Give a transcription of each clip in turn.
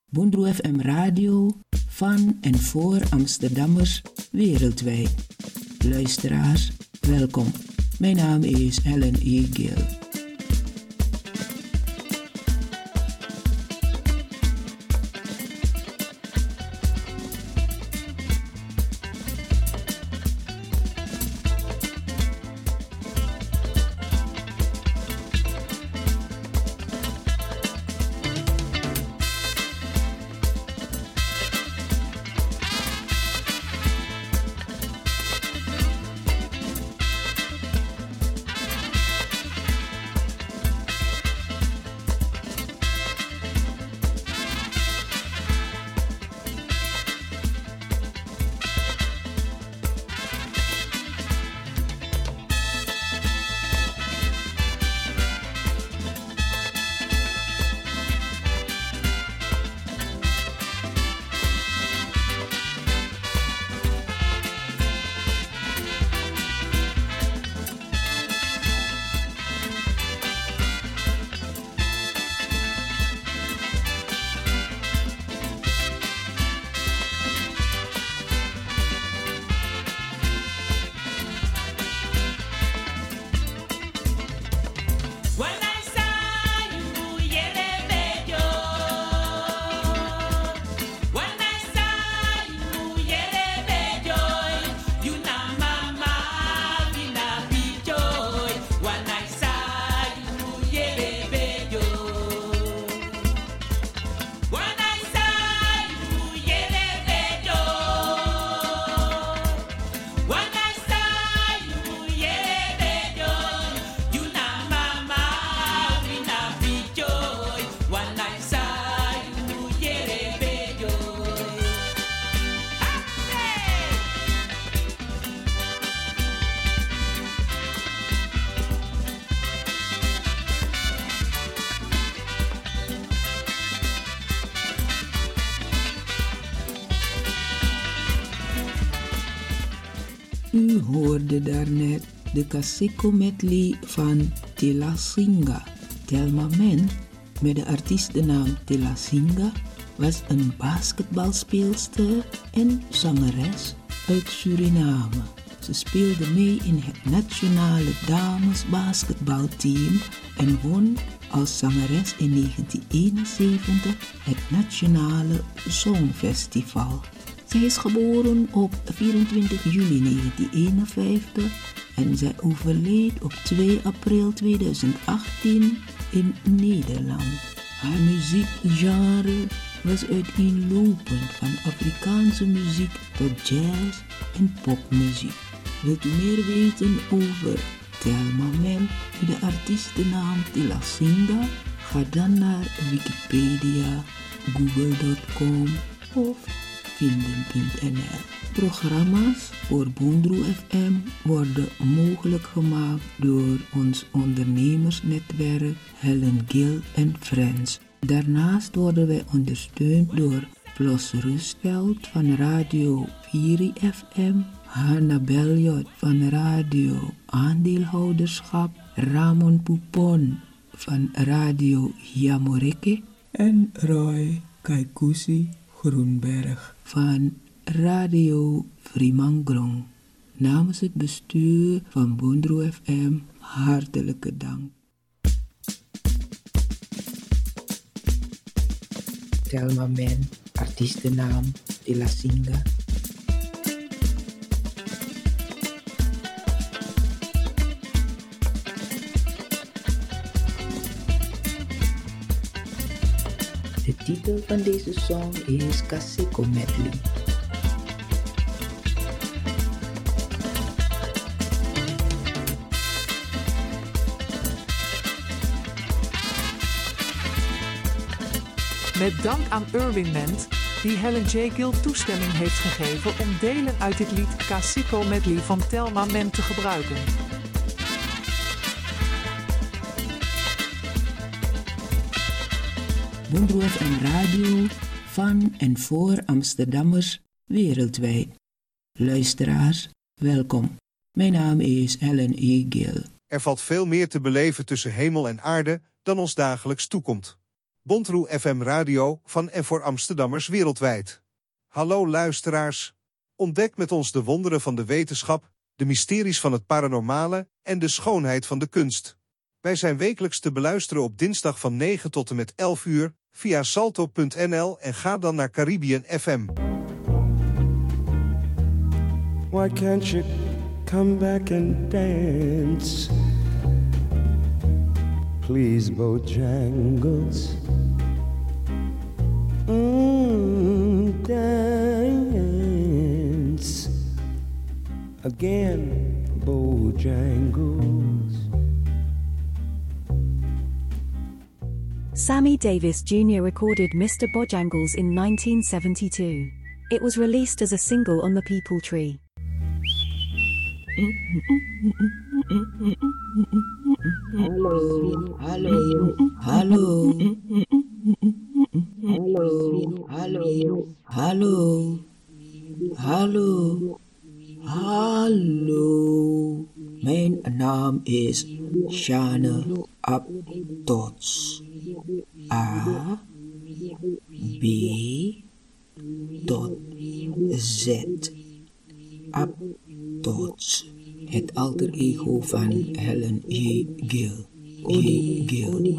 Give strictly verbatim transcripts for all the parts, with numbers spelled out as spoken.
Bondro F M Radio van en voor Amsterdammers wereldwijd. Luisteraars, welkom. Mijn naam is Helen E. Gill. U hoorde daarnet de Kaseko medley van Tila Singa. Thelma Men, met de artiestennaam Tila Singa, was een basketbalspeelster en zangeres uit Suriname. Ze speelde mee in het nationale damesbasketbalteam en won als zangeres in negentien eenenzeventig het Nationale Songfestival. Zij is geboren op vierentwintig juli negentien eenenvijftig en zij overleed op twee april tweeduizend achttien in Nederland. Haar muziekgenre was uiteenlopend van Afrikaanse muziek tot jazz en popmuziek. Wilt u meer weten over Thelma Men met de artiestennaam Tila Singa? Ga dan naar Wikipedia, google punt com of vinden punt n l. Programma's voor Bondro F M worden mogelijk gemaakt door ons ondernemersnetwerk Helen Gill and Friends. Daarnaast worden wij ondersteund door Plos Rustveld van Radio Viri F M, Hanna Beljot van Radio Aandeelhouderschap, Ramon Poupon van Radio Yamoreke en Roy Kaikusi Groenberg van Radio Vrimangrong. Namens het bestuur van Bondro F M hartelijke dank. Thelma Men, artiestennaam Tila Singa. De titel van deze song is Kaseko medley. Met dank aan Irwin Ment, die Helen J. Gill toestemming heeft gegeven om delen uit dit lied Kaseko medley van Thelma Men te gebruiken. Bondro F M Radio van en voor Amsterdammers wereldwijd. Luisteraars, welkom. Mijn naam is Helen E. Gill. Er valt veel meer te beleven tussen hemel en aarde dan ons dagelijks toekomt. Bontroe F M Radio van en voor Amsterdammers wereldwijd. Hallo luisteraars. Ontdek met ons de wonderen van de wetenschap, de mysteries van het paranormale en de schoonheid van de kunst. Wij zijn wekelijks te beluisteren op dinsdag van negen tot en met elf uur via salto punt n l en ga dan naar Caribbean F M. Why can't you come back and dance? Please, Bojangles. Mm, dance again, Bojangles. Sammy Davis Junior recorded Mister Bojangles in nineteen seventy-two. It was released as a single on the People Tree. Hallo, hallo, hallo, hallo, hallo, hallo, hallo. Mijn naam is Shane Abdots. A, B, dot, Z. Abdots. Het alter ego van Helen J. Gill. J. Gill.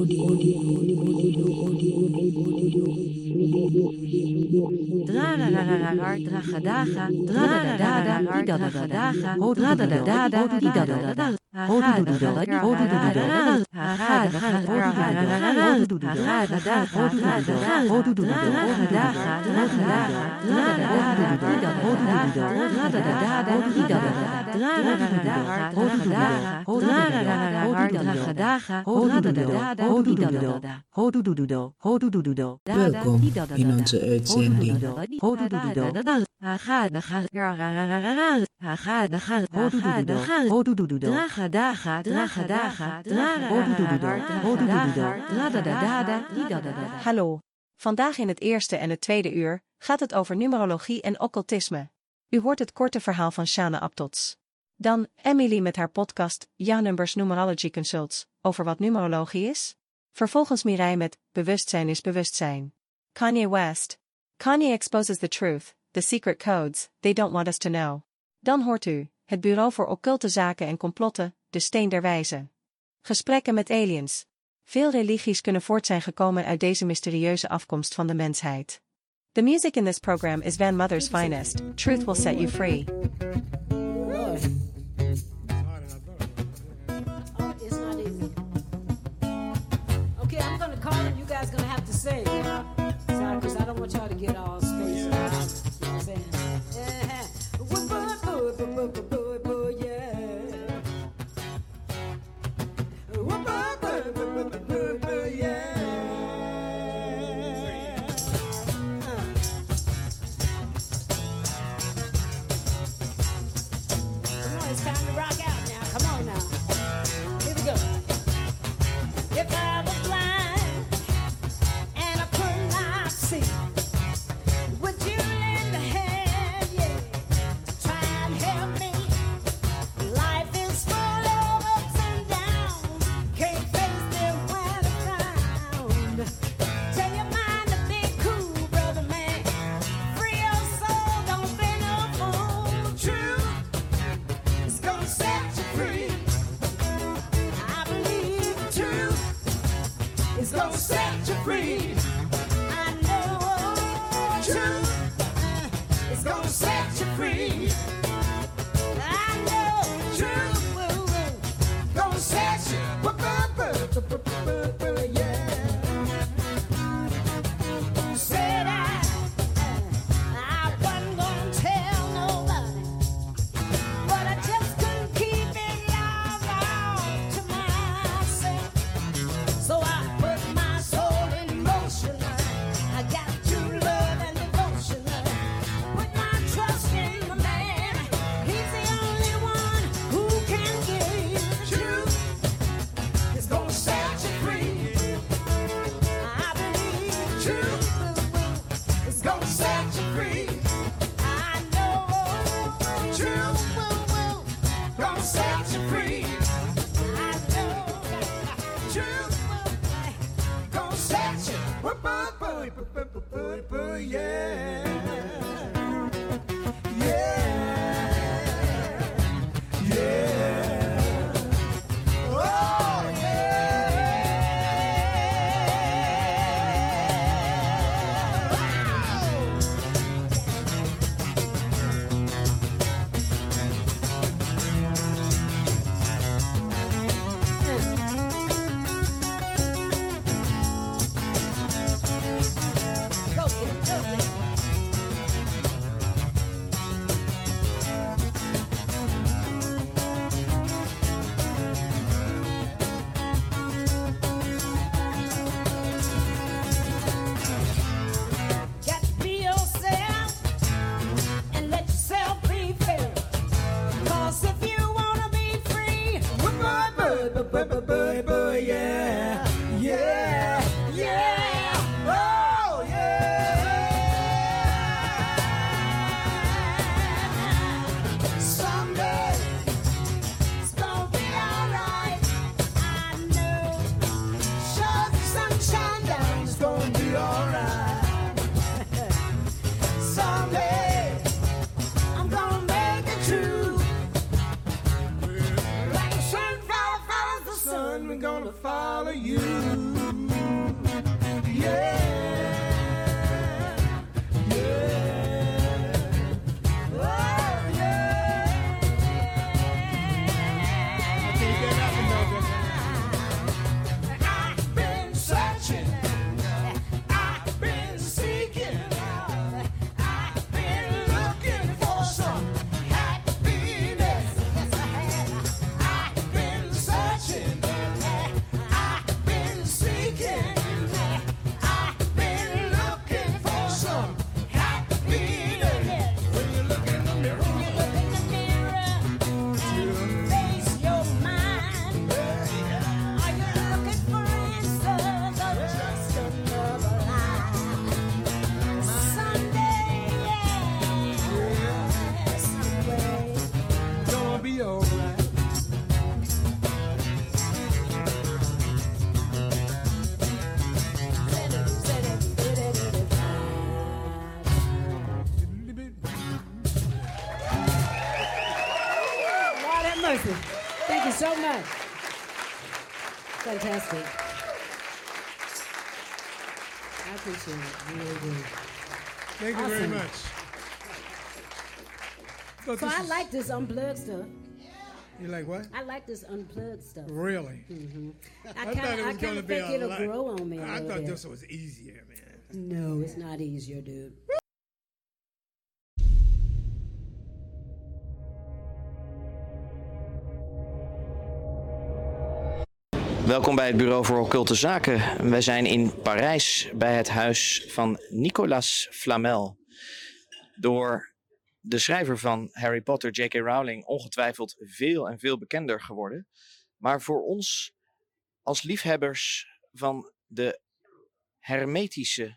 Drararararar, dragadaga, dradadadada, didadadadaga, dradadadada, didadadada. Welkom in onze uitzending. Hallo. Vandaag in het eerste en het tweede uur gaat het over numerologie en occultisme. U hoort het korte verhaal van Shane Abdots. Dan Emily met haar podcast Ja Numbers Numerology Consults over wat numerologie is. Vervolgens Mireille met Bewustzijn is bewustzijn. Kanye West. Kanye exposes the truth, the secret codes they don't want us to know. Dan hoort u het Bureau voor Occulte Zaken en Complotten, de Steen der Wijzen. Gesprekken met aliens. Veel religies kunnen voort zijn gekomen uit deze mysterieuze afkomst van de mensheid. The music in this program is Van Mother's finest. Truth will set you free. Okay, I'm gonna call and you guys gonna have to sing. Sorry, because I don't want y'all to get all spaced. You know what I'm saying? Yeah. It's time to rock out now. Come on now. Here we go. If I was blind and I could not see, would you lend a hand, yeah, to try and help me? Life is full of ups and downs. Can't face them when I'm down. Tell your mind to be cool, brother man. Free your soul, don't be no fool. Truth is gonna set you free. I believe the truth is gonna set you free. I know truth uh, is gonna set you free. I know truth will, will gonna set you yeah. Said I, I wasn't gonna tell nobody, but I just couldn't keep it all, all to myself. So I put my soul in motion. I got true love and devotion. Put my trust in the man. He's the only one who can give truth. It's gonna set you free. yeah. Yeah. Yeah. Oh, Go get it, go get it. Got to be yourself and let yourself be fair. 'Cause if you wanna be free, boy, boy, boy, boy, boy, boy, boy, yeah. Yeah. Yeah. Oh, yeah. someday it's gonna be alright. I know. Show the sunshine down. It's gonna be alright. Someday I'm gonna make it true. Like the sunflower follows the sun. Son, we're gonna follow you. Yeah. Yeah. Oh, yeah. I can't get up enough. I've been searching. I've been seeking. I've been looking for some happiness. Yes, I have. I've been searching. I've been seeking. I've been looking for some happiness. When you look in the mirror, When you look in the mirror and face your mind, are you looking for answers or just another lie? Someday, yeah, someday. it's gonna be alright. Lord have mercy. Thank you so much. Fantastic. I appreciate it. Really do. Thank you very Awesome. much. Thought So this I was- like this unplugged stuff. You like what? I like this unplugged stuff. Really? I I kind thought of, it I was kind gonna of be think a it'll lot. grow on me a I little thought bit. this was easier, man. No, it's not easier, dude. Welkom bij het Bureau voor Occulte Zaken. Wij zijn in Parijs bij het huis van Nicolas Flamel. Door de schrijver van Harry Potter, J K Rowling, ongetwijfeld veel en veel bekender geworden. Maar voor ons als liefhebbers van de hermetische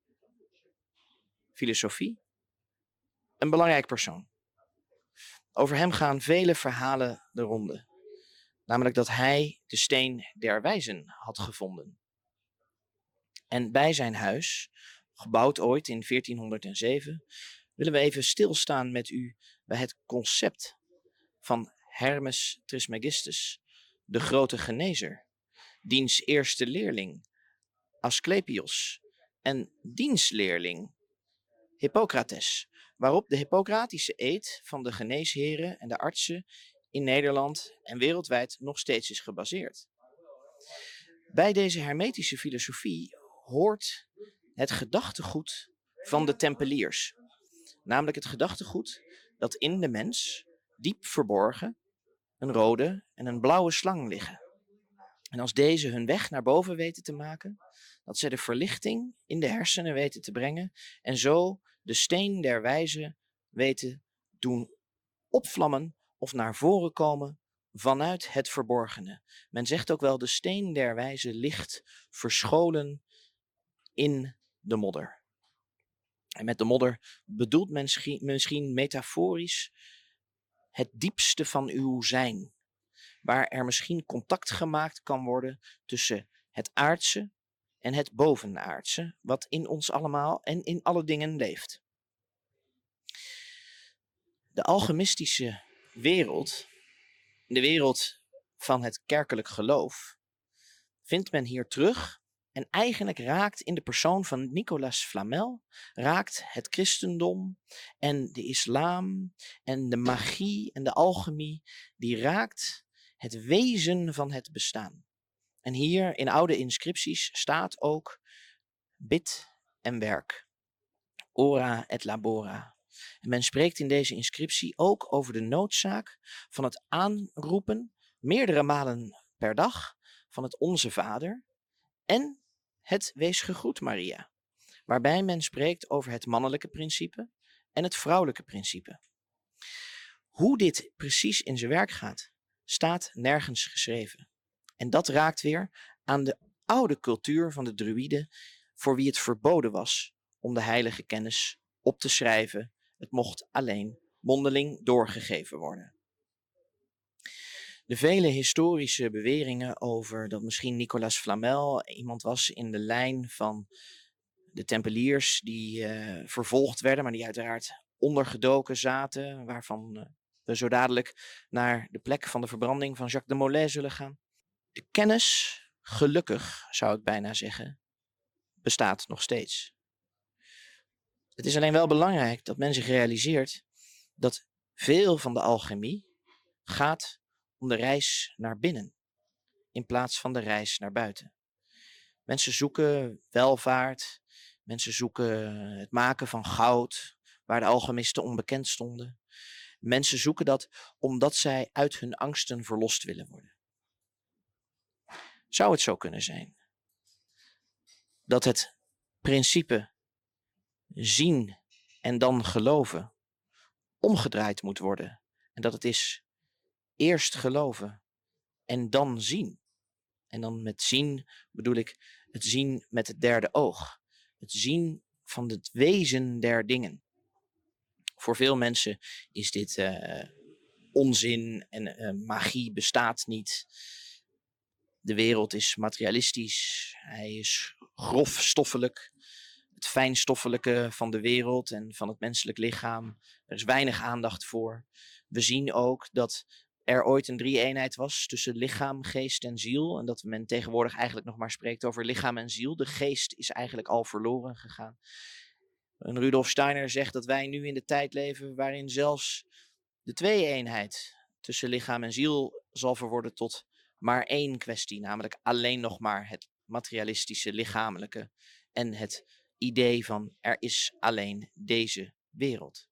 filosofie een belangrijk persoon. Over hem gaan vele verhalen de ronde. Namelijk dat hij de steen der wijzen had gevonden. En bij zijn huis, gebouwd ooit in veertienhonderdzeven, willen we even stilstaan met u bij het concept van Hermes Trismegistus, de grote genezer, diens eerste leerling Asclepios en diens leerling Hippocrates, waarop de Hippocratische eed van de geneesheren en de artsen in Nederland en wereldwijd nog steeds is gebaseerd. Bij deze hermetische filosofie hoort het gedachtegoed van de Tempeliers. Namelijk het gedachtegoed dat in de mens, diep verborgen, een rode en een blauwe slang liggen. En als deze hun weg naar boven weten te maken, dat zij de verlichting in de hersenen weten te brengen en zo de steen der wijze weten doen opvlammen of naar voren komen vanuit het verborgene. Men zegt ook wel, de steen der wijze ligt verscholen in de modder. En met de modder bedoelt men misschien, misschien metaforisch het diepste van uw zijn, waar er misschien contact gemaakt kan worden tussen het aardse en het bovenaardse, wat in ons allemaal en in alle dingen leeft. De alchemistische wereld, de wereld van het kerkelijk geloof, vindt men hier terug en eigenlijk raakt in de persoon van Nicolas Flamel, raakt het christendom en de islam en de magie en de alchemie, die raakt het wezen van het bestaan. En hier in oude inscripties staat ook bid en werk, ora et labora. En men spreekt in deze inscriptie ook over de noodzaak van het aanroepen, meerdere malen per dag, van het Onze Vader en het Wees gegroet Maria, waarbij men spreekt over het mannelijke principe en het vrouwelijke principe. Hoe dit precies in zijn werk gaat, staat nergens geschreven. En dat raakt weer aan de oude cultuur van de druïden, voor wie het verboden was om de heilige kennis op te schrijven. Het mocht alleen mondeling doorgegeven worden. De vele historische beweringen over dat misschien Nicolas Flamel iemand was in de lijn van de tempeliers die uh, vervolgd werden, maar die uiteraard ondergedoken zaten, waarvan uh, we zo dadelijk naar de plek van de verbranding van Jacques de Molay zullen gaan. De kennis, gelukkig zou ik bijna zeggen, bestaat nog steeds. Het is alleen wel belangrijk dat men zich realiseert dat veel van de alchemie gaat om de reis naar binnen, in plaats van de reis naar buiten. Mensen zoeken welvaart, mensen zoeken het maken van goud, waar de alchemisten onbekend stonden. Mensen zoeken dat omdat zij uit hun angsten verlost willen worden. Zou het zo kunnen zijn dat het principe zien en dan geloven omgedraaid moet worden en dat het is eerst geloven en dan zien? En dan met zien bedoel ik het zien met het derde oog. Het zien van het wezen der dingen. Voor veel mensen is dit uh, onzin en uh, magie bestaat niet. De wereld is materialistisch. Hij is grofstoffelijk. Het fijnstoffelijke van de wereld en van het menselijk lichaam. Er is weinig aandacht voor. We zien ook dat er ooit een drie-eenheid was tussen lichaam, geest en ziel. En dat men tegenwoordig eigenlijk nog maar spreekt over lichaam en ziel. De geest is eigenlijk al verloren gegaan. En Rudolf Steiner zegt dat wij nu in de tijd leven waarin zelfs de twee-eenheid tussen lichaam en ziel zal verworden tot maar één kwestie. Namelijk alleen nog maar het materialistische, lichamelijke en het idee van er is alleen deze wereld.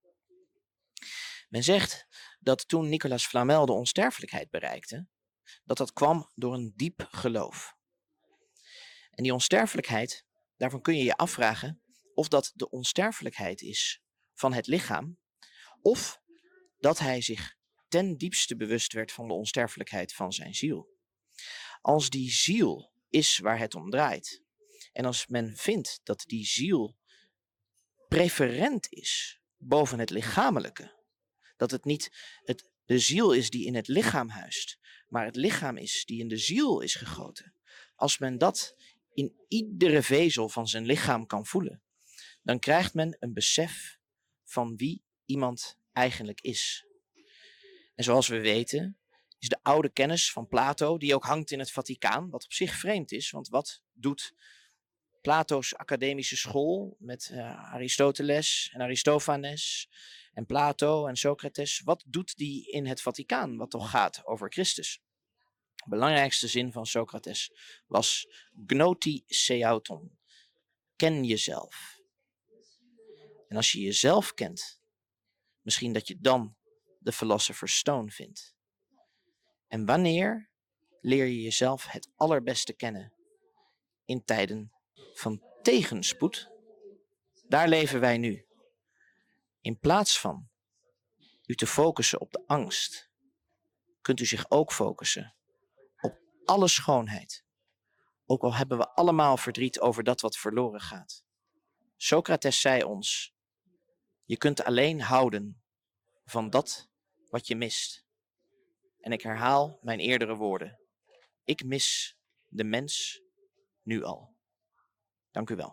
Men zegt dat toen Nicolas Flamel de onsterfelijkheid bereikte, dat dat kwam door een diep geloof. En die onsterfelijkheid, daarvan kun je je afvragen of dat de onsterfelijkheid is van het lichaam, of dat hij zich ten diepste bewust werd van de onsterfelijkheid van zijn ziel. Als die ziel is waar het om draait, en als men vindt dat die ziel preferent is boven het lichamelijke, dat het niet het, de ziel is die in het lichaam huist, maar het lichaam is die in de ziel is gegoten. Als men dat in iedere vezel van zijn lichaam kan voelen, dan krijgt men een besef van wie iemand eigenlijk is. En zoals we weten, is de oude kennis van Plato, die ook hangt in het Vaticaan, wat op zich vreemd is, want wat doet Plato's academische school met uh, Aristoteles en Aristophanes en Plato en Socrates, wat doet die in het Vaticaan, wat toch gaat over Christus? De belangrijkste zin van Socrates was gnoti se auton, ken jezelf. En als je jezelf kent, misschien dat je dan de Philosopher's Stone vindt. En wanneer leer je jezelf het allerbeste kennen? In tijden van tegenspoed. Daar leven wij nu. In plaats van u te focussen op de angst, kunt u zich ook focussen op alle schoonheid. Ook al hebben we allemaal verdriet over dat wat verloren gaat. Socrates zei ons, je kunt alleen houden van dat wat je mist. En ik herhaal mijn eerdere woorden. Ik mis de mens nu al. Dank u wel.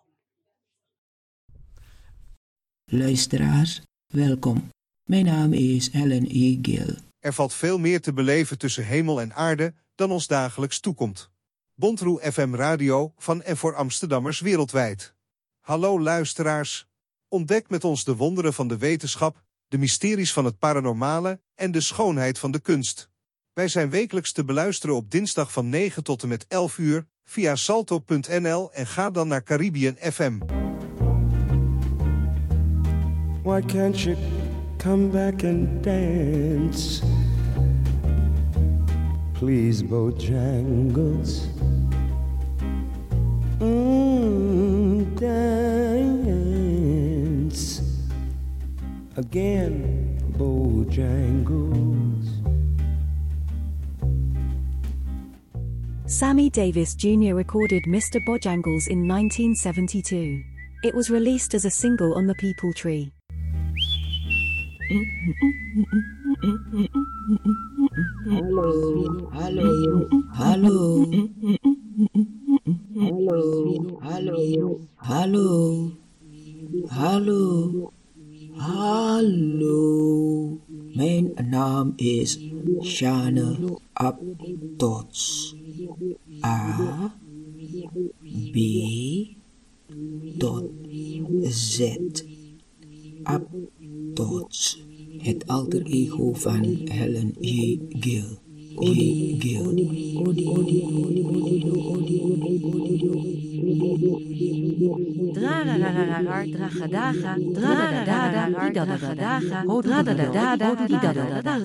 Luisteraars, welkom. Mijn naam is Helen E. Gill. Er valt veel meer te beleven tussen hemel en aarde dan ons dagelijks toekomt. Bontroe F M Radio van en voor Amsterdammers wereldwijd. Hallo luisteraars. Ontdek met ons de wonderen van de wetenschap, de mysteries van het paranormale en de schoonheid van de kunst. Wij zijn wekelijks te beluisteren op dinsdag van negen tot en met elf uur via salto punt n l en ga dan naar Caribbean F M. Why can't you come back and dance? Please, Bojangles. Mm, dance again, Bojangles. Sammy Davis Junior recorded Mister Bojangles in nineteen seventy-two. It was released as a single on the People Tree. Hallo, hallo, hallo. Hallo, hallo, hallo. Hallo, hallo. Mijn naam is Shane Aptots. A, B, tot Z. Aptots. Het alter ego van Helen J. Gill. J. Gill. Dradadadadar, dragadaga, dradadadadar, didadadadaga, dradadadadar, didadadadar.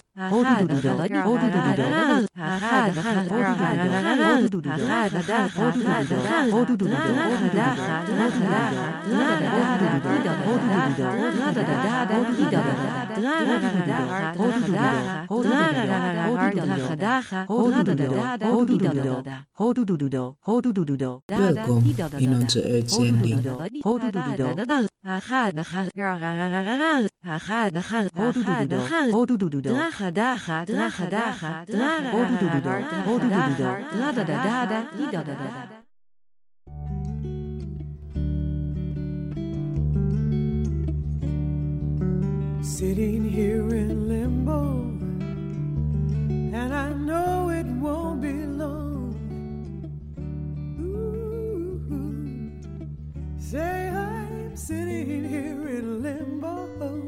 Welkom in onze uitzending. Dragadaga, dragadaga, dragadaga, dragadaga. Sitting here in limbo, and I know it won't be long. Ooh, say I'm sitting here in limbo,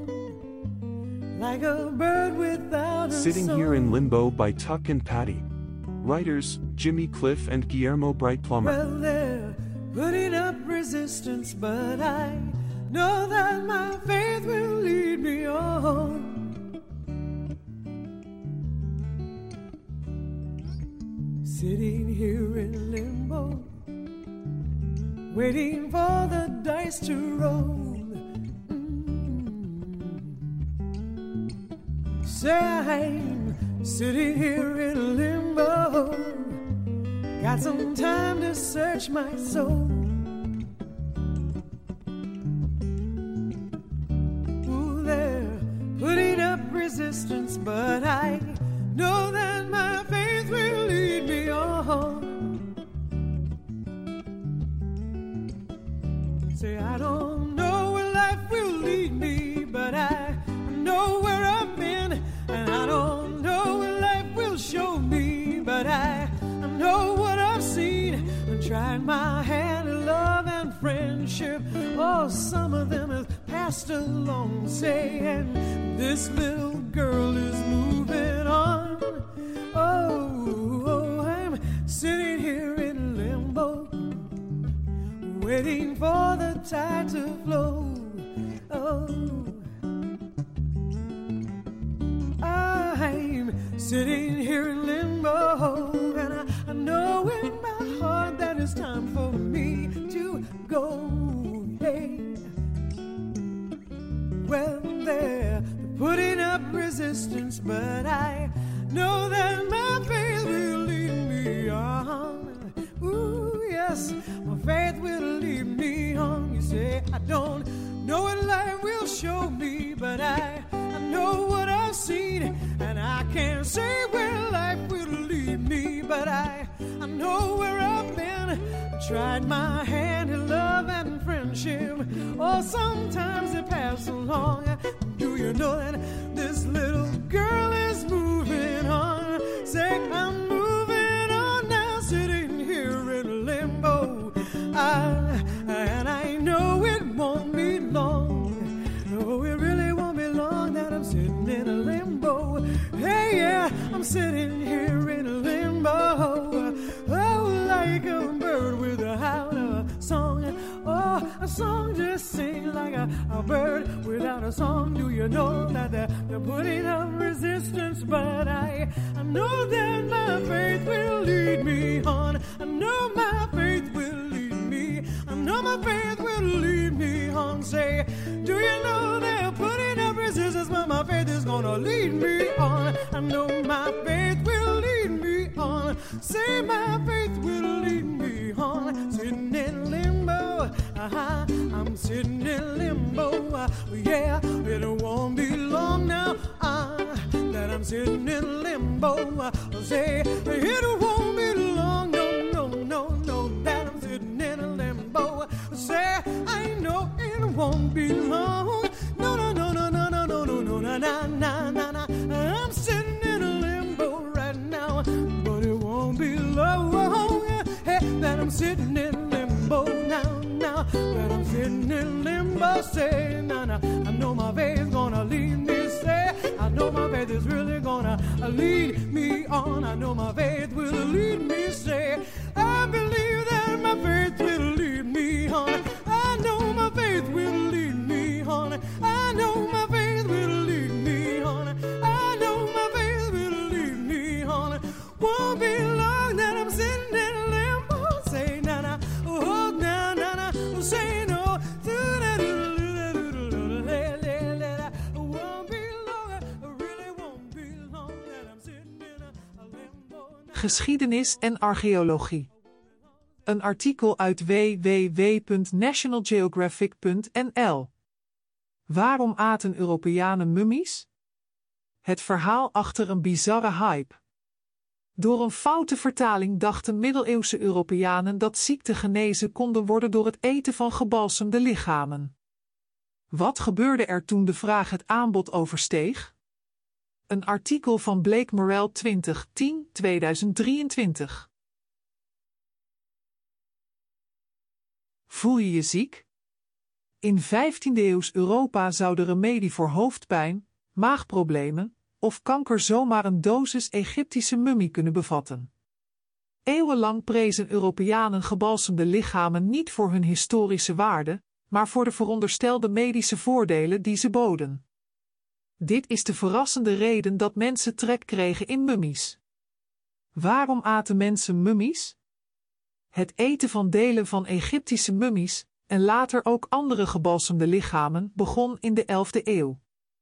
like a bird without a Sitting song. Here in Limbo by Tuck and Patty. Writers, Jimmy Cliff and Guillermo Bright Plummer. Well, they're putting up resistance, but I know that my faith will lead me on. Sitting here in limbo, waiting for the dice to roll. Mm. Say I'm sitting here in limbo, got some time to search my soul. Ooh, they're putting up resistance, but I know that my faith will lead me on. Say I don't know where life will lead me, but I know where I've been, and I don't know where life will show me, but I, I know what I've seen. I'm trying my hand at love and friendship. Oh, some of them have passed along, saying this little girl is moving on. Oh, oh, I'm sitting here in limbo, waiting for the tide to flow. Oh, I'm sitting here in limbo, and I, I know in my heart that it's time for me to go. Hey, well, they're putting up resistance, but I know that my faith will lead me on. Ooh, yes, my faith will lead me on. You say I don't know what life will show me, but I, I know what I've seen, and I can't say where life will lead me, but I, I know where I've been, tried my hand in love and friendship. Oh, sometimes they pass along. Do you know that this little girl is moving on? Say, I'm moving on now, sitting here in limbo. I, and I know it won't be long. No, it really won't be long that I'm sitting in a limbo. Hey, yeah, I'm sitting here in a limbo. Oh, like a bird without a song. Oh, a song just sings like a, a bird without a song. Do you know that they're, they're putting up resistance? But I, I know that my faith will lead me on. I know my faith will lead me. I know my faith will lead me on. Say, do you know they're putting up resistance? But my faith is gonna lead me on. I know my faith will lead me on. Say, my faith will lead me on. Sitting in limbo, uh-huh. I'm sitting in limbo, uh, yeah. It won't be long now uh, that I'm sitting in limbo. Uh, say, it won't be long, no, no, no, no, that I'm sitting in limbo. Say, I know it won't be long. No, no, no, no, no, no, no, no, no, na, na, na, na, na. I'm sitting in a limbo right now, but it won't be long. Hey, that I'm sitting in limbo now, now. That I'm sitting in limbo, say, na, na. I know my faith's gonna lead me, say. I know my faith is really gonna lead me on. I know my faith will lead me, say. I believe that my faith will lead me on. I know my faith will lead me on. I know my faith will lead me on. I know my faith will lead me on. Won't be long that I'm sitting in limbo. Say na na, oh na na na, say no. Won't be long, really won't be long that I'm sitting in a limbo. Geschiedenis en archeologie. Een artikel uit w w w punt national geographic punt n l. Waarom aten Europeanen mummies? Het verhaal achter een bizarre hype. Door een foute vertaling dachten middeleeuwse Europeanen dat ziekten genezen konden worden door het eten van gebalsemde lichamen. Wat gebeurde er toen de vraag het aanbod oversteeg? Een artikel van Blake Morrell twintig tien tweeduizend drieëntwintig. Voel je je ziek? In vijftiende-eeuws Europa zou de remedie voor hoofdpijn, maagproblemen of kanker zomaar een dosis Egyptische mummie kunnen bevatten. Eeuwenlang prezen Europeanen gebalsemde lichamen niet voor hun historische waarde, maar voor de veronderstelde medische voordelen die ze boden. Dit is de verrassende reden dat mensen trek kregen in mummies. Waarom aten mensen mummies? Het eten van delen van Egyptische mummies, en later ook andere gebalsemde lichamen, begon in de elfde eeuw.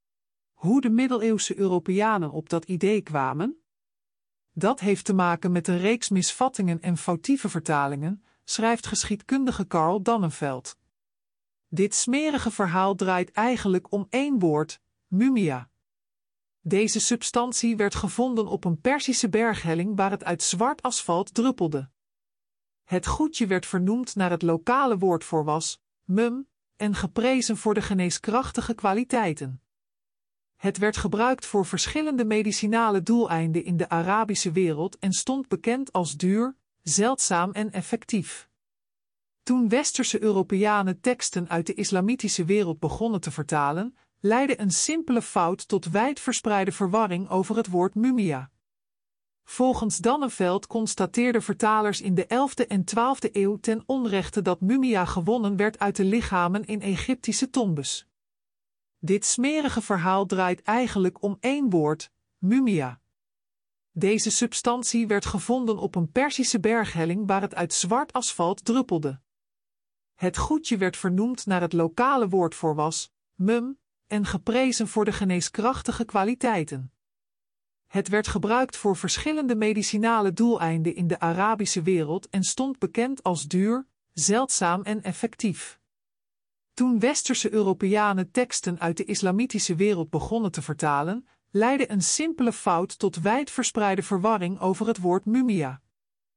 Hoe de middeleeuwse Europeanen op dat idee kwamen? Dat heeft te maken met een reeks misvattingen en foutieve vertalingen, schrijft geschiedkundige Carl Dannenfeldt. Dit smerige verhaal draait eigenlijk om één woord, mumia. Deze substantie werd gevonden op een Perzische berghelling waar het uit zwart asfalt druppelde. Het goedje werd vernoemd naar het lokale woord voor was, mum, en geprezen voor de geneeskrachtige kwaliteiten. Het werd gebruikt voor verschillende medicinale doeleinden in de Arabische wereld en stond bekend als duur, zeldzaam en effectief. Toen westerse Europeanen teksten uit de islamitische wereld begonnen te vertalen, leidde een simpele fout tot wijdverspreide verwarring over het woord mumia. Volgens Dannenfeldt constateerden vertalers in de elfde en twaalfde eeuw ten onrechte dat mumia gewonnen werd uit de lichamen in Egyptische tombes. Dit smerige verhaal draait eigenlijk om één woord, mumia. Deze substantie werd gevonden op een Perzische berghelling waar het uit zwart asfalt druppelde. Het goedje werd vernoemd naar het lokale woord voor was, mum, en geprezen voor de geneeskrachtige kwaliteiten. Het werd gebruikt voor verschillende medicinale doeleinden in de Arabische wereld en stond bekend als duur, zeldzaam en effectief. Toen westerse Europeanen teksten uit de islamitische wereld begonnen te vertalen, leidde een simpele fout tot wijdverspreide verwarring over het woord mumia.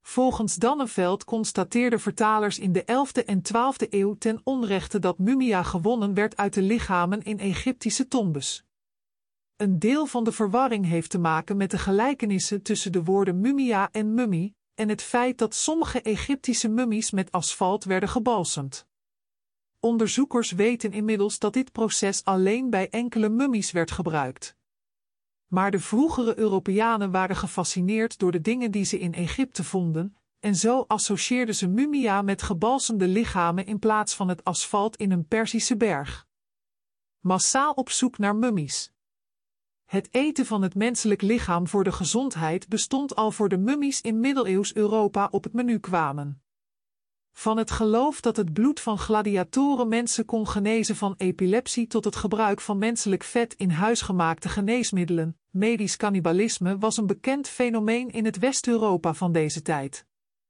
Volgens Danneveld constateerden vertalers in de elfde en twaalfde eeuw ten onrechte dat mumia gewonnen werd uit de lichamen in Egyptische tombes. Een deel van de verwarring heeft te maken met de gelijkenissen tussen de woorden mumia en mummie en het feit dat sommige Egyptische mummies met asfalt werden gebalsemd. Onderzoekers weten inmiddels dat dit proces alleen bij enkele mummies werd gebruikt. Maar de vroegere Europeanen waren gefascineerd door de dingen die ze in Egypte vonden, en zo associeerden ze mumia met gebalsemde lichamen in plaats van het asfalt in een Perzische berg. Massaal op zoek naar mummies. Het eten van het menselijk lichaam voor de gezondheid bestond al voor de mummies in middeleeuws Europa op het menu kwamen. Van het geloof dat het bloed van gladiatoren mensen kon genezen van epilepsie tot het gebruik van menselijk vet in huisgemaakte geneesmiddelen, medisch cannibalisme was een bekend fenomeen in het West-Europa van deze tijd.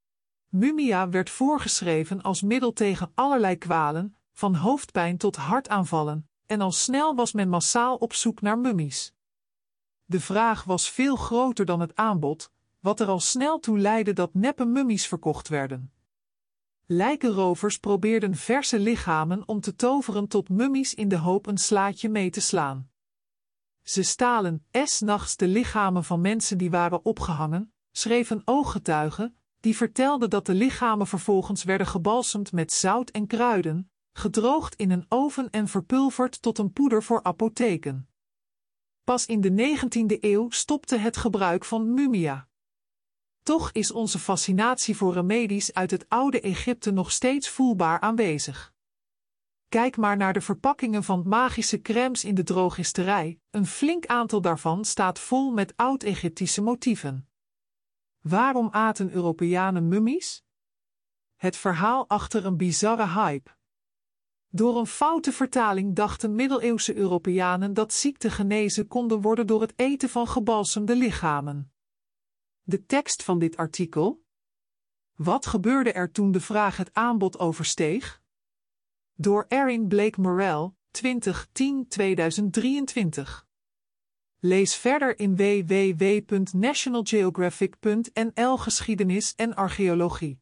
Mumia werd voorgeschreven als middel tegen allerlei kwalen, van hoofdpijn tot hartaanvallen, en al snel was men massaal op zoek naar mummies. De vraag was veel groter dan het aanbod, wat er al snel toe leidde dat neppe mummies verkocht werden. Lijkenrovers probeerden verse lichamen om te toveren tot mummies in de hoop een slaatje mee te slaan. Ze stalen 's nachts de lichamen van mensen die waren opgehangen, schreven ooggetuigen, die vertelden dat de lichamen vervolgens werden gebalsemd met zout en kruiden, gedroogd in een oven en verpulverd tot een poeder voor apotheken. Pas in de negentiende eeuw stopte het gebruik van mumia. Toch is onze fascinatie voor remedies uit het oude Egypte nog steeds voelbaar aanwezig. Kijk maar naar de verpakkingen van magische crèmes in de drogisterij, een flink aantal daarvan staat vol met oud-Egyptische motieven. Waarom aten Europeanen mummies? Het verhaal achter een bizarre hype. Door een foute vertaling dachten middeleeuwse Europeanen dat ziekten genezen konden worden door het eten van gebalsemde lichamen. De tekst van dit artikel. Wat gebeurde er toen de vraag het aanbod oversteeg? Door Erin Blake Morrell, twintig tien tot tweeduizend drieëntwintig. Lees verder in w w w punt national geographic punt n l Geschiedenis en archeologie.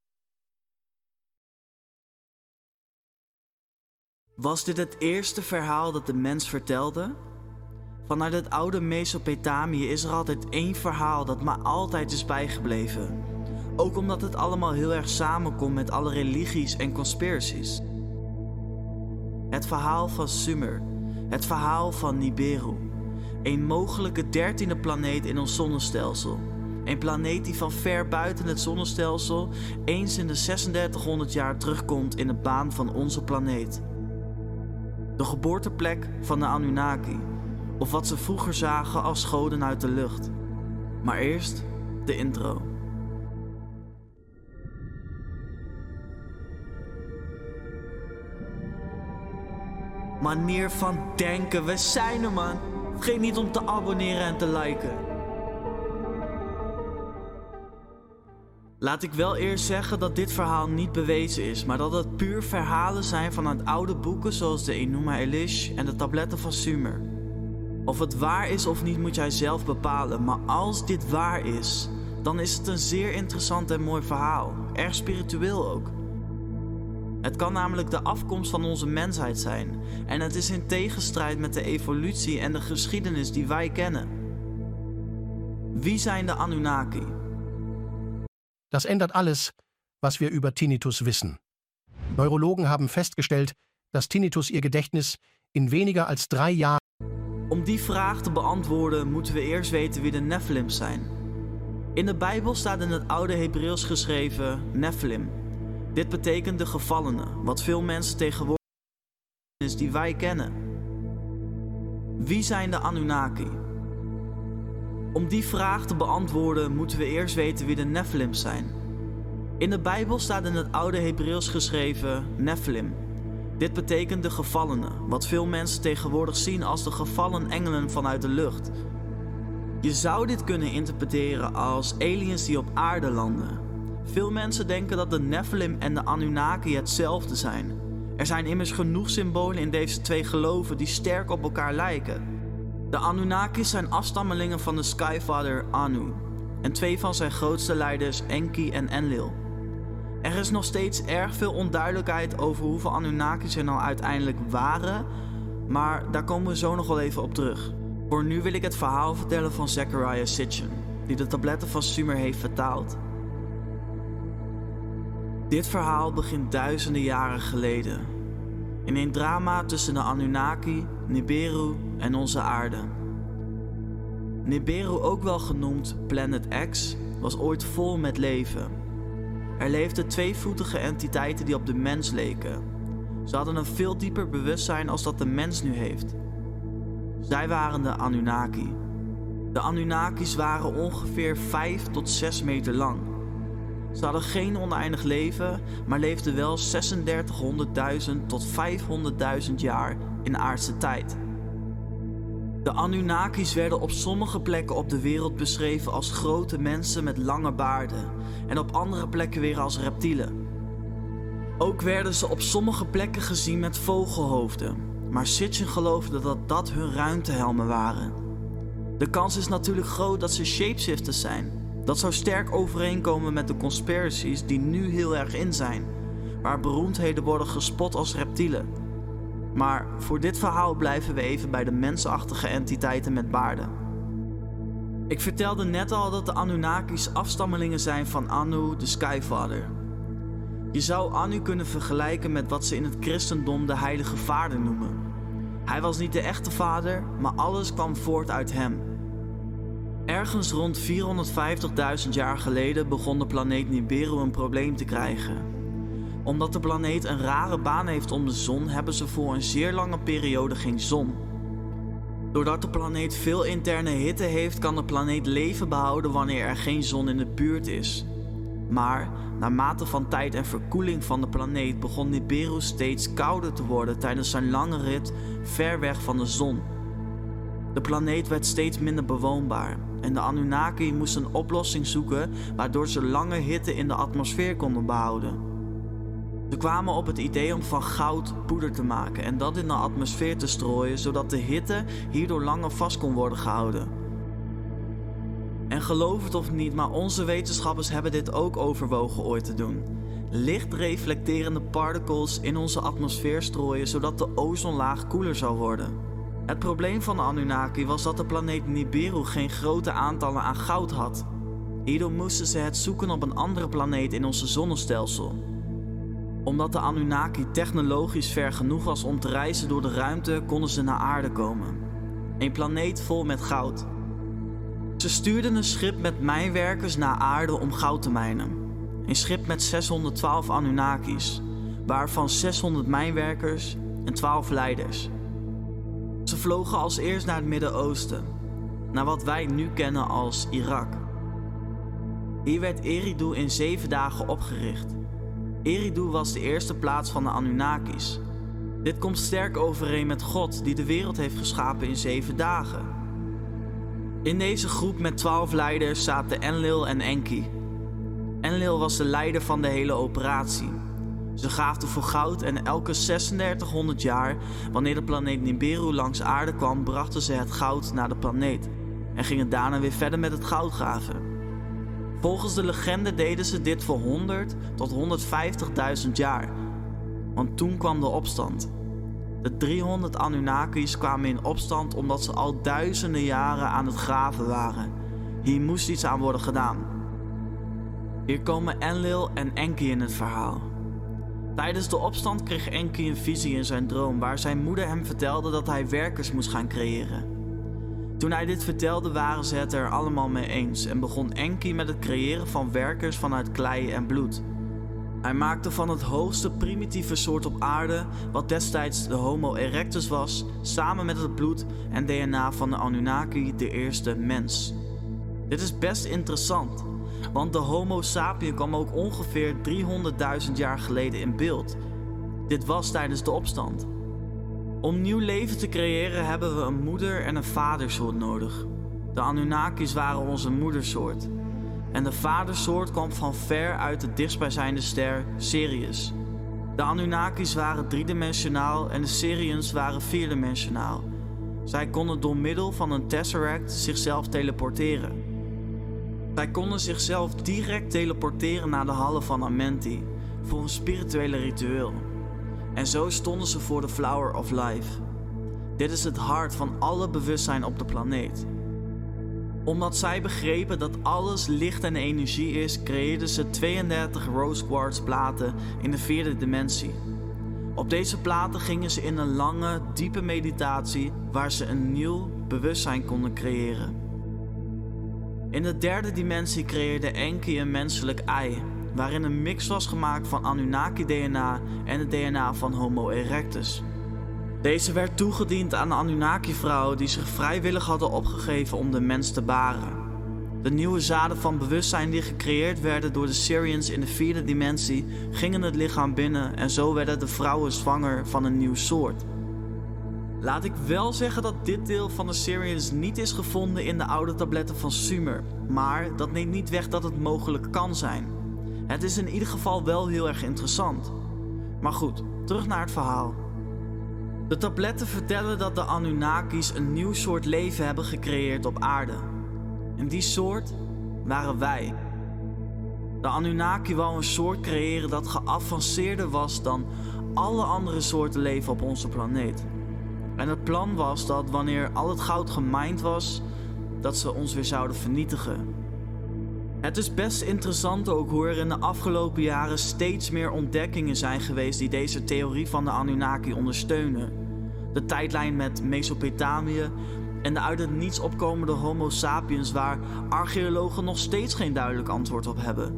Was dit het eerste verhaal dat de mens vertelde? Vanuit het oude Mesopotamië is er altijd één verhaal dat me altijd is bijgebleven. Ook omdat het allemaal heel erg samenkomt met alle religies en conspiracies. Het verhaal van Sumer, het verhaal van Nibiru. Een mogelijke dertiende planeet in ons zonnestelsel. Een planeet die van ver buiten het zonnestelsel eens in de zesendertighonderd jaar terugkomt in de baan van onze planeet. De geboorteplek van de Anunnaki, of wat ze vroeger zagen als goden uit de lucht. Maar eerst de intro. Manier van denken, we zijn er, man. Vergeet niet om te abonneren en te liken. Laat ik wel eerst zeggen dat dit verhaal niet bewezen is, maar dat het puur verhalen zijn vanuit oude boeken zoals de Enuma Elish en de tabletten van Sumer. Of het waar is of niet moet jij zelf bepalen, maar als dit waar is, dan is het een zeer interessant en mooi verhaal, erg spiritueel ook. Het kan namelijk de afkomst van onze mensheid zijn en het is in tegenstrijd met de evolutie en de geschiedenis die wij kennen. Wie zijn de Anunnaki? Das ändert alles, was wir über Tinnitus wissen. Neurologen haben festgestellt, dass Tinnitus ihr Gedächtnis in weniger als drei Jahren... Om die vraag te beantwoorden moeten we eerst weten wie de Nephilim zijn. In de Bijbel staat in het oude Hebreeuws geschreven Nephilim. Dit betekent de gevallenen, wat veel mensen tegenwoordig is die wij kennen. Wie zijn de Anunnaki? Om die vraag te beantwoorden moeten we eerst weten wie de Nephilim zijn. In de Bijbel staat in het oude Hebreeuws geschreven Nephilim. Dit betekent de gevallenen, wat veel mensen tegenwoordig zien als de gevallen engelen vanuit de lucht. Je zou dit kunnen interpreteren als aliens die op aarde landen. Veel mensen denken dat de Nephilim en de Anunnaki hetzelfde zijn. Er zijn immers genoeg symbolen in deze twee geloven die sterk op elkaar lijken. De Anunnakis zijn afstammelingen van de Skyfather Anu. en twee van zijn grootste leiders, Enki en Enlil. Er is nog steeds erg veel onduidelijkheid over hoeveel Anunnakis er nou uiteindelijk waren, maar daar komen we zo nog wel even op terug. Voor nu wil ik het verhaal vertellen van Zecharia Sitchin, die de tabletten van Sumer heeft vertaald. Dit verhaal begint duizenden jaren geleden, in een drama tussen de Anunnaki, Nibiru en onze aarde. Nibiru, ook wel genoemd Planet X, was ooit vol met leven. Er leefden tweevoetige entiteiten die op de mens leken. Ze hadden een veel dieper bewustzijn als dat de mens nu heeft. Zij waren de Anunnaki. De Anunnakis waren ongeveer vijf tot zes meter lang. Ze hadden geen oneindig leven, maar leefden wel zesenzdertighonderdduizend tot vijfhonderdduizend jaar in aardse tijd. De Anunnakis werden op sommige plekken op de wereld beschreven als grote mensen met lange baarden en op andere plekken weer als reptielen. Ook werden ze op sommige plekken gezien met vogelhoofden, maar Sitchin geloofde dat dat hun ruimtehelmen waren. De kans is natuurlijk groot dat ze shapeshifters zijn. Dat zou sterk overeenkomen met de conspiracies die nu heel erg in zijn, waar beroemdheden worden gespot als reptielen. Maar voor dit verhaal blijven we even bij de mensachtige entiteiten met baarden. Ik vertelde net al dat de Anunnakis afstammelingen zijn van Anu, de Skyfather. Je zou Anu kunnen vergelijken met wat ze in het christendom de Heilige Vader noemen. Hij was niet de echte vader, maar alles kwam voort uit hem. Ergens rond vierhonderdvijftigduizend jaar geleden begon de planeet Nibiru een probleem te krijgen. Omdat de planeet een rare baan heeft om de zon, hebben ze voor een zeer lange periode geen zon. Doordat de planeet veel interne hitte heeft, kan de planeet leven behouden wanneer er geen zon in de buurt is. Maar naarmate van tijd en verkoeling van de planeet begon Nibiru steeds kouder te worden tijdens zijn lange rit ver weg van de zon. De planeet werd steeds minder bewoonbaar en de Anunnaki moesten een oplossing zoeken waardoor ze lange hitte in de atmosfeer konden behouden. Ze kwamen op het idee om van goud poeder te maken en dat in de atmosfeer te strooien, zodat de hitte hierdoor langer vast kon worden gehouden. En geloof het of niet, maar onze wetenschappers hebben dit ook overwogen ooit te doen. Lichtreflecterende particles in onze atmosfeer strooien, zodat de ozonlaag koeler zou worden. Het probleem van de Anunnaki was dat de planeet Nibiru geen grote aantallen aan goud had. Hierdoor moesten ze het zoeken op een andere planeet in ons zonnestelsel. Omdat de Anunnaki technologisch ver genoeg was om te reizen door de ruimte, konden ze naar aarde komen. Een planeet vol met goud. Ze stuurden een schip met mijnwerkers naar aarde om goud te mijnen. Een schip met zeshonderdtwaalf Anunnakis, waarvan zeshonderd mijnwerkers en twaalf leiders. Ze vlogen als eerst naar het Midden-Oosten, naar wat wij nu kennen als Irak. Hier werd Eridu in zeven dagen opgericht. Eridu was de eerste plaats van de Anunnakis. Dit komt sterk overeen met God die de wereld heeft geschapen in zeven dagen. In deze groep met twaalf leiders zaten Enlil en Enki. Enlil was de leider van de hele operatie. Ze gaafden voor goud en elke zesendertighonderd jaar, wanneer de planeet Nibiru langs aarde kwam, brachten ze het goud naar de planeet en gingen daarna weer verder met het goud graven. Volgens de legende deden ze dit voor honderd tot honderdvijftigduizend jaar, want toen kwam de opstand. De driehonderd Anunnakis kwamen in opstand omdat ze al duizenden jaren aan het graven waren. Hier moest iets aan worden gedaan. Hier komen Enlil en Enki in het verhaal. Tijdens de opstand kreeg Enki een visie in zijn droom waar zijn moeder hem vertelde dat hij werkers moest gaan creëren. Toen hij dit vertelde waren ze het er allemaal mee eens en begon Enki met het creëren van werkers vanuit klei en bloed. Hij maakte van het hoogste primitieve soort op aarde, wat destijds de Homo erectus was, samen met het bloed en D N A van de Anunnaki de eerste mens. Dit is best interessant, want de Homo sapien kwam ook ongeveer driehonderdduizend jaar geleden in beeld. Dit was tijdens de opstand. Om nieuw leven te creëren hebben we een moeder- en een vadersoort nodig. De Anunnakis waren onze moedersoort. En de vadersoort kwam van ver uit de dichtstbijzijnde ster Sirius. De Anunnakis waren driedimensionaal en de Sirians waren vierdimensionaal. Zij konden door middel van een tesseract zichzelf teleporteren. Zij konden zichzelf direct teleporteren naar de hallen van Amenti voor een spirituele ritueel. En zo stonden ze voor de Flower of Life. Dit is het hart van alle bewustzijn op de planeet. Omdat zij begrepen dat alles licht en energie is, creëerden ze tweeëndertig rose quartz platen in de vierde dimensie. Op deze platen gingen ze in een lange, diepe meditatie waar ze een nieuw bewustzijn konden creëren. In de derde dimensie creëerde Enki een menselijk ei, waarin een mix was gemaakt van Anunnaki D N A en het D N A van Homo erectus. Deze werd toegediend aan de Anunnaki-vrouwen die zich vrijwillig hadden opgegeven om de mens te baren. De nieuwe zaden van bewustzijn die gecreëerd werden door de Sirians in de vierde dimensie gingen het lichaam binnen en zo werden de vrouwen zwanger van een nieuw soort. Laat ik wel zeggen dat dit deel van de Sirians niet is gevonden in de oude tabletten van Sumer, maar dat neemt niet weg dat het mogelijk kan zijn. Het is in ieder geval wel heel erg interessant. Maar goed, terug naar het verhaal. De tabletten vertellen dat de Anunnakis een nieuw soort leven hebben gecreëerd op aarde. En die soort waren wij. De Anunnaki wou een soort creëren dat geavanceerder was dan alle andere soorten leven op onze planeet. En het plan was dat wanneer al het goud gemined was, dat ze ons weer zouden vernietigen. Het is best interessant ook hoe er in de afgelopen jaren steeds meer ontdekkingen zijn geweest die deze theorie van de Anunnaki ondersteunen. De tijdlijn met Mesopotamië en de uit het niets opkomende Homo sapiens waar archeologen nog steeds geen duidelijk antwoord op hebben.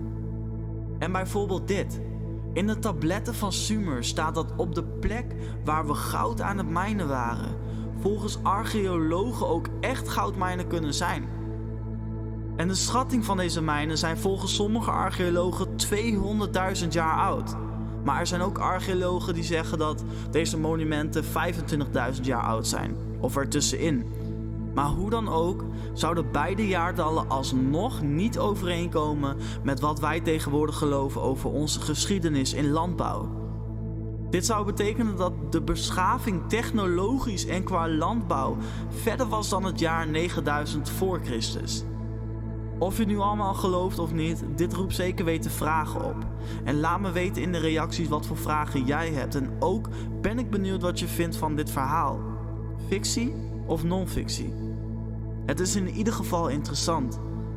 En bijvoorbeeld dit. In de tabletten van Sumer staat dat op de plek waar we goud aan het mijnen waren, volgens archeologen ook echt goudmijnen kunnen zijn. En de schatting van deze mijnen zijn volgens sommige archeologen tweehonderdduizend jaar oud. Maar er zijn ook archeologen die zeggen dat deze monumenten vijfentwintigduizend jaar oud zijn, of ertussenin. Maar hoe dan ook, zouden beide jaartallen alsnog niet overeenkomen met wat wij tegenwoordig geloven over onze geschiedenis in landbouw. Dit zou betekenen dat de beschaving technologisch en qua landbouw verder was dan het jaar negenduizend voor Christus. Of je nu allemaal gelooft of niet, dit roept zeker weten vragen op. En laat me weten in de reacties wat voor vragen jij hebt. En ook ben ik benieuwd wat je vindt van dit verhaal. Fictie of non-fictie? Het is in ieder geval interessant.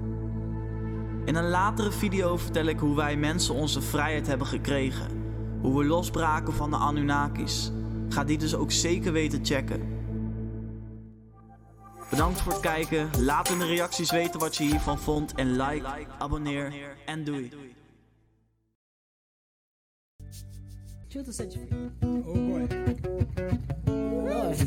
In een latere video vertel ik hoe wij mensen onze vrijheid hebben gekregen. Hoe we losbraken van de Anunnakis. Ga die dus ook zeker weten checken. Bedankt voor het kijken. Laat in de reacties weten wat je hiervan vond. En like, abonneer en doei. Truth will set you free. Oh boy. Oh Lord.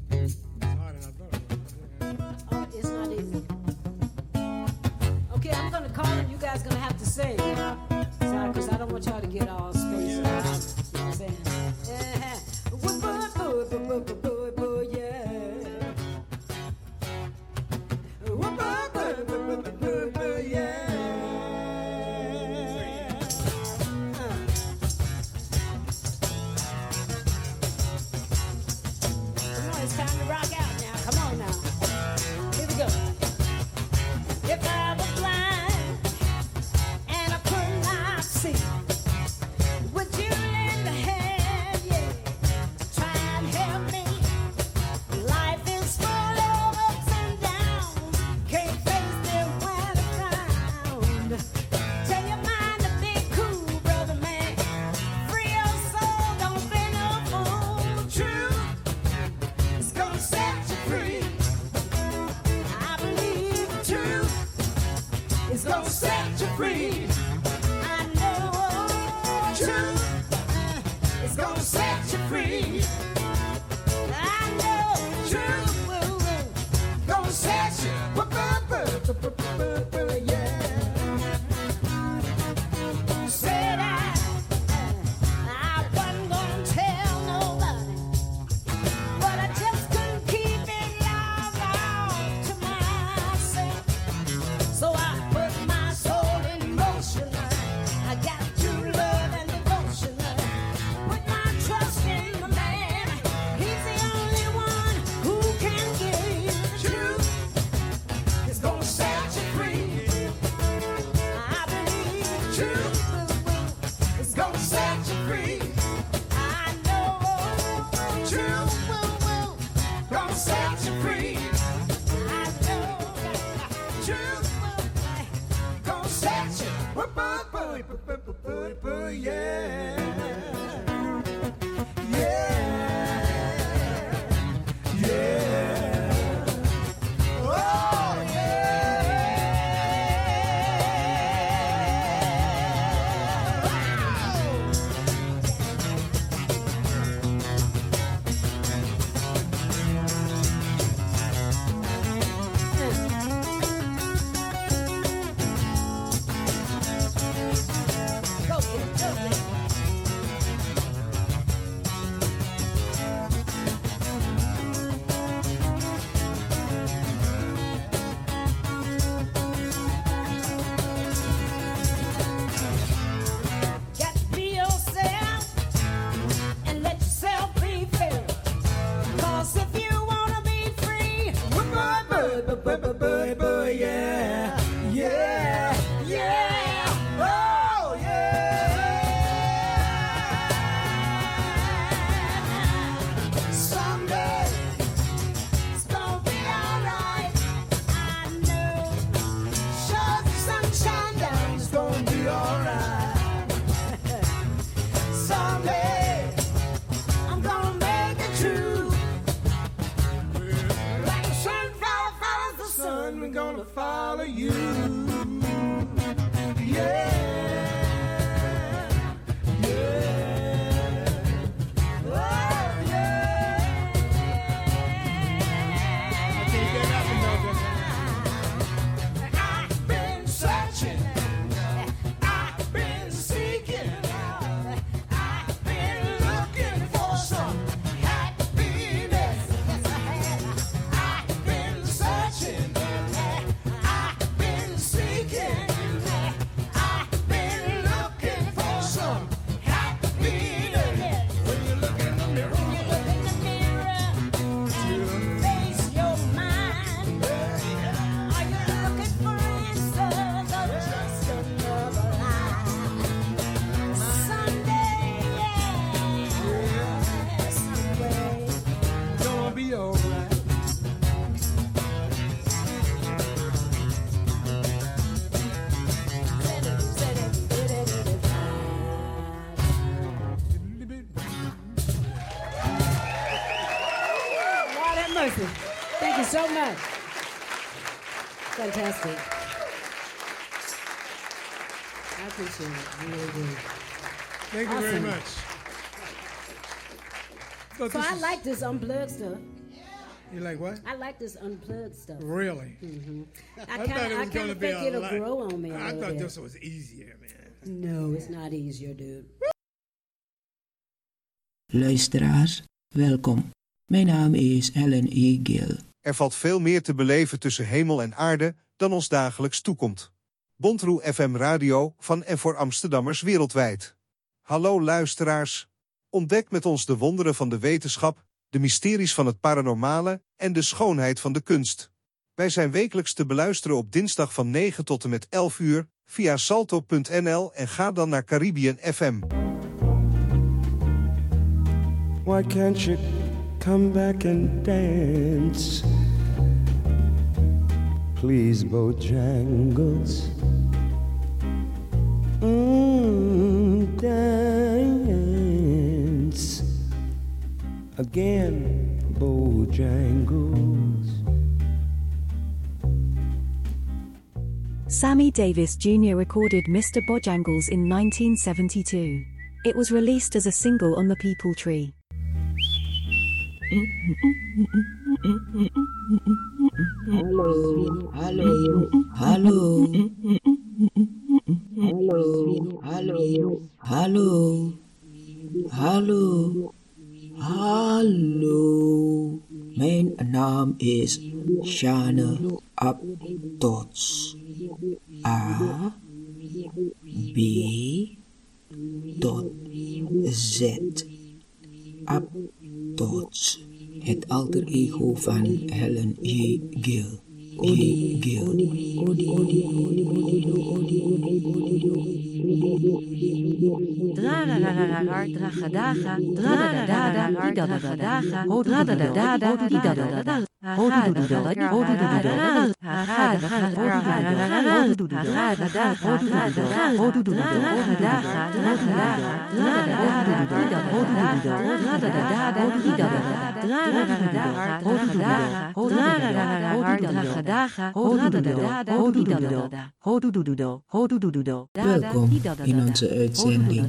Oh, it's not easy. Okay, I'm gonna call and you guys gonna have to sing. Sorry, because I don't want y'all to get all spaced out. You know what I'm saying? Yeah. It's time to rock out now. Come on now. Here we go. If I was blind and I could not see, would you lend a hand, yeah, to try and help me? Life is full of ups and downs. Can't face them when I frown. Tell your mind to be cool, brother man. Free your soul, don't be no fool. True. It's gonna set you free. I believe the truth is gonna set you free. I know the truth is gonna set you free. I know the truth will gonna set you free. Yeah. Said I, I wasn't gonna tell nobody. But I just couldn't keep it all, all to myself. So I put my soul in motion. yeah. Yeah. Yeah. Oh, just be yourself and let yourself be fair. 'Cause if you wanna be free, boy, boy, boy, boy, boy, boy, boy, yeah, yeah, yeah, oh yeah. Someday it's gonna be alright. I know. Sure, the sunshine down, it's gonna be alright. Someday I'm gonna make it true. Like the sunflower follows the sun, we're gonna follow you. Yeah. Yeah. Oh, yeah. I've been searching. I've been seeking. I've been looking for some happiness. Yes, I have. I've been searching. I've been seeking. I've been looking for some happiness. When you look in the mirror, when you look in the mirror, face your mind. Are you looking for answers or just another lie? Someday, yeah, someday, gonna be alright. Lord have mercy. Thank you so much. Fantastic. I appreciate it. Really do. Thank you very Awesome. much. But So this I is- like this unplugged stuff. You like what? I like this unplugged stuff. Really? Mm-hmm. I I kind thought of it I was kind gonna of be think a it'll lot. grow on me a I little thought bit. this was easier, man. No, it's not easier, dude. Luisteraars, welkom. Mijn naam is Ellen E. Gill. Er valt veel meer te beleven tussen hemel en aarde dan ons dagelijks toekomt. Bontroe F M Radio van en voor Amsterdammers wereldwijd. Hallo luisteraars. Ontdek met ons de wonderen van de wetenschap, de mysteries van het paranormale en de schoonheid van de kunst. Wij zijn wekelijks te beluisteren op dinsdag van negen tot en met elf uur via salto punt n l en ga dan naar Caribbean F M. Why can't you come back and dance? Please, Bojangles. Mm, dance again, Bojangles. Sammy Davis Junior recorded Mister Bojangles in nineteen seventy-two. It was released as a single on the People Tree. Hallo, hallo, hallo. Hallo, hallo, hallo. Hallo, hallo. Mijn naam is Shane Aptots. A, B, tot Z. Aptots. Het alter ego van Helen J. Gill. J. Gill. Drararararar, dragadaga, dradadadada, didadadadaga, dradadadada, didadadada, hodudududada, hodudududada, Welkom in onze uitzending.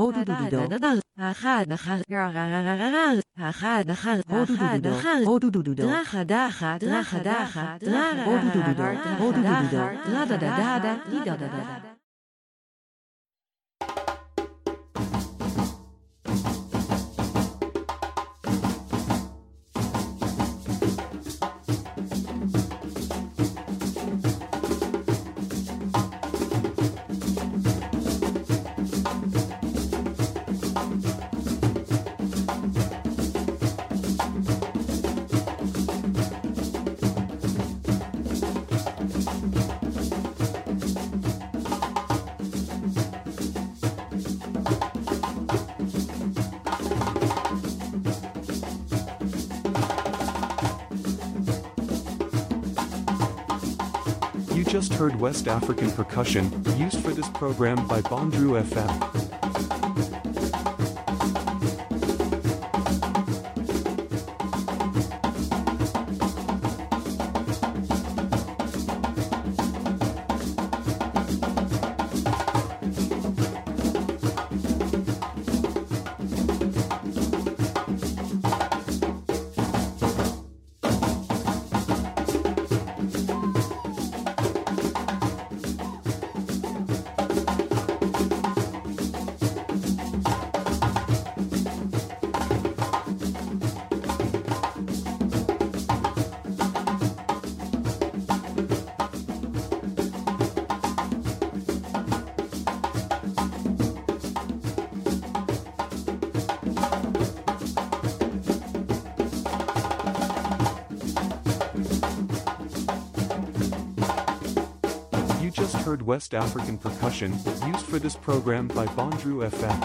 You just heard West African percussion, used for this program by Bondru F M. Heard West African percussion, used for this program by Bondru F M.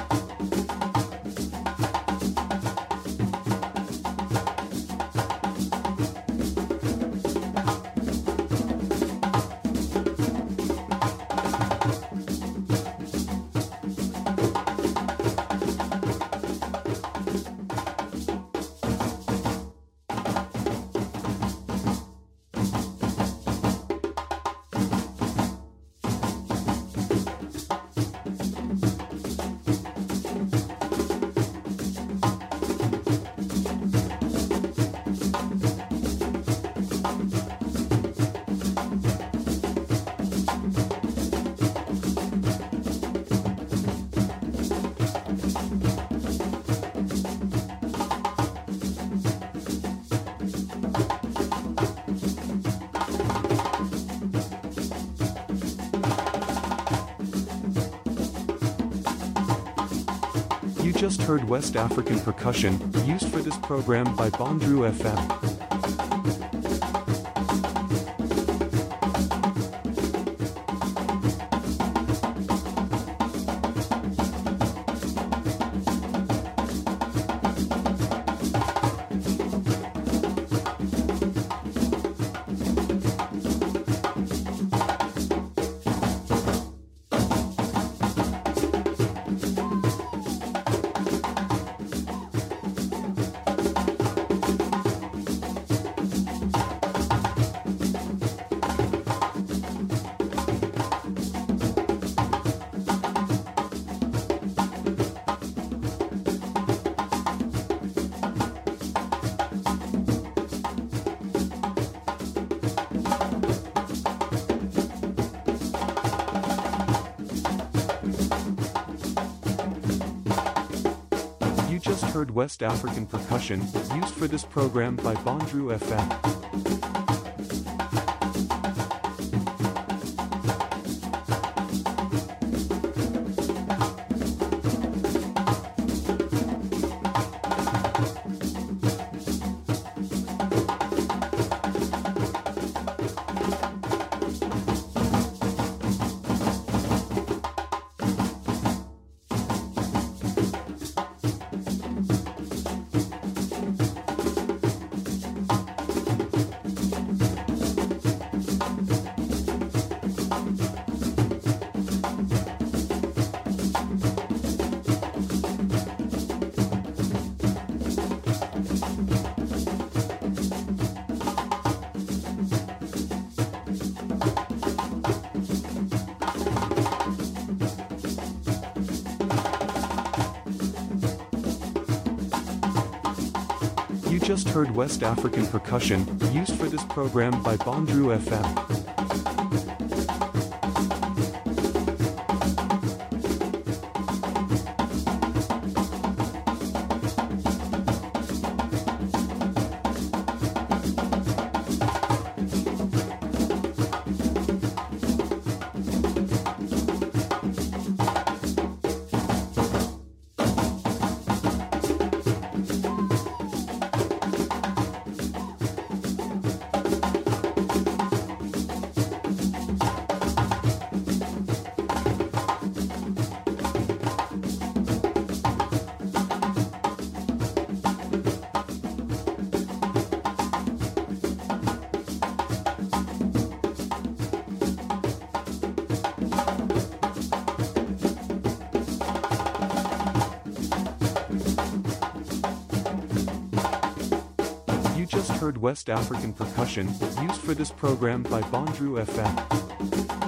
Just heard West African percussion, used for this program by Bondru F M. Heard West African percussion, used for this program by Bondru F M. just heard West African percussion, used for this program by Bondru F M. Heard West African percussion, used for this program by Bondru F M.